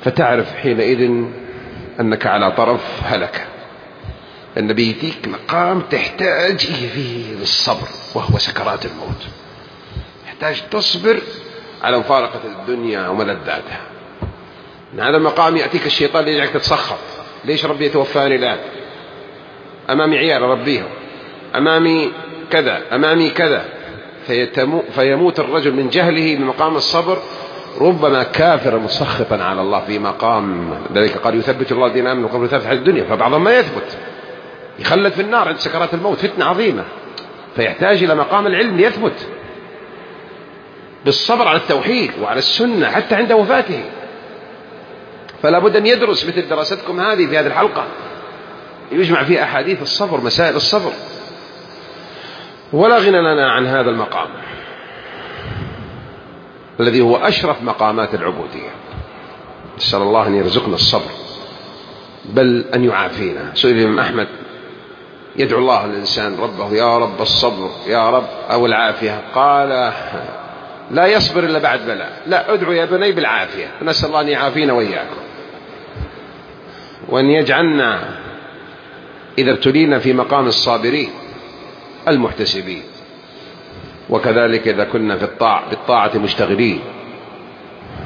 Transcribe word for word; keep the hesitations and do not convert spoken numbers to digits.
فتعرف حينئذ أنك على طرف هلكة. النبي يديك مقام تحتاج فيه للصبر، وهو سكرات الموت. يحتاج تصبر على مفارقة الدنيا وملذاتها. من هذا المقام يأتيك الشيطان ليجعلك تتسخط، ليش ربي يتوفاني الآن؟ أمامي عيال ربيهم، أمامي كذا، أمامي كذا. فيموت الرجل من جهله بمقام الصبر، ربما كافرا مسخطا على الله في مقام ذلك. قال يثبت الله الذين آمنوا قبل ثبت على الدنيا، فبعضهم ما يثبت، يخلد في النار عند سكرات الموت، فتنة عظيمة. فيحتاج إلى مقام العلم ليثبت بالصبر على التوحيد وعلى السنة حتى عند وفاته. فلا بد أن يدرس مثل دراستكم هذه في هذه الحلقة، يجمع فيها أحاديث الصبر، مسائل الصبر. ولا غنى لنا عن هذا المقام الذي هو أشرف مقامات العبودية. نسأل الله أن يرزقنا الصبر، بل أن يعافينا. سئل الإمام أحمد يدعو الله الإنسان ربه يا رب الصبر يا رب أو العافية، قال لا يصبر إلا بعد بلاء. لا، ادعو يا بني بالعافية، نسأل الله أن يعافينا وإياكم، وأن يجعلنا إذا ابتلينا في مقام الصابرين المحتسبين، وكذلك إذا كنا في الطاعة بالطاعة مشتغلين